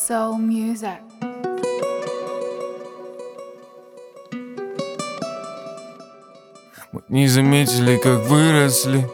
Soul Music. Мы не заметили, как выросли,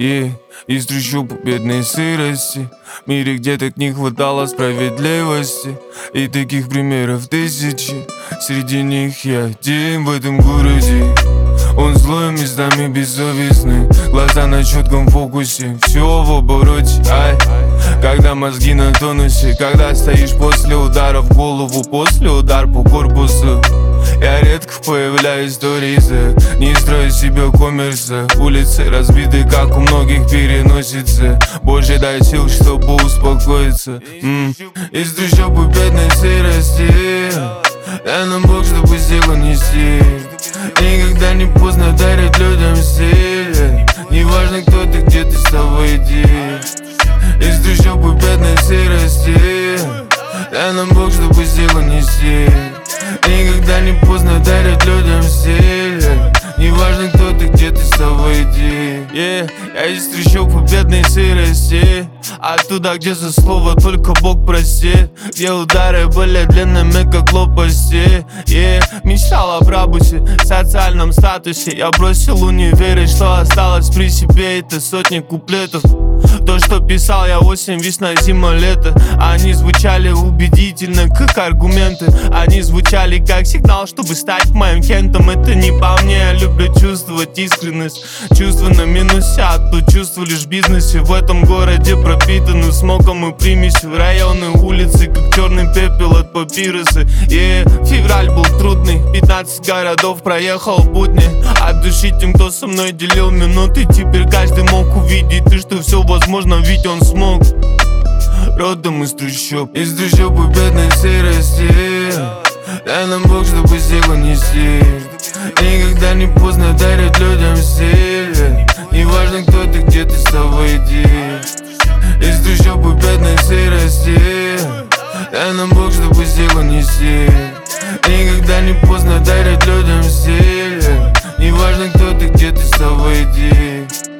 из трущоб бедной сырости. В мире, где так не хватало справедливости, и таких примеров тысячи. Среди них я один в этом городе. Он злой, местами бессовестный, глаза на четком фокусе, все в обороте, когда мозги на тонусе, когда стоишь после удара в голову, после удара по корпусу. Я редко появляюсь в сторизах, не строю себе коммерса. Улицы разбиты, как у многих переносится. Боже, дай сил, чтобы успокоиться. Из трущобы бедной сырости, дай нам Бог, чтобы силу нести. Никогда не поздно дарить людям стиль. Неважно, кто ты, где ты, с тобой иди. Из трущобы бедной сырости, дай нам Бог, чтобы силу нести. Никогда не поздно дарить людям стиль. Неважно, кто ты, где ты, с тобой иди. Я из трущоб бедной сырости, оттуда, где за слово только Бог простит, где удары были длинными, как лопасти. Мечтал об рабусе, социальном статусе. Я бросил универ, и что осталось при себе, это сотни куплетов. То, что писал я осень, весна, зима, лето. Они звучали убедительно, как аргументы. Они звучали как сигнал, чтобы стать моим кентом. Это не по мне, я люблю чувствовать искренность. Чувства на минусе, а тут чувство лишь в бизнесе. В этом городе пропитаны смогом и примесью. Районы, улицы, как черный пепел от папируса. Февраль был трудный, 15 городов проехал в будни. От души тем, кто со мной делил минуты. Теперь каждый мог увидеть, и что все возможно, ведь он смог. Родом из трущоб бедной сырости, дай нам Бог, чтобы силу нести. Никогда не поздно дарить людям стиль. Неважно, кто ты, где ты, с тобой иди. Из трущоб бедной сырости, дай нам Бог, чтобы силу нести. Никогда не поздно дарить людям стиль. Неважно, кто ты, где ты, с тобой иди.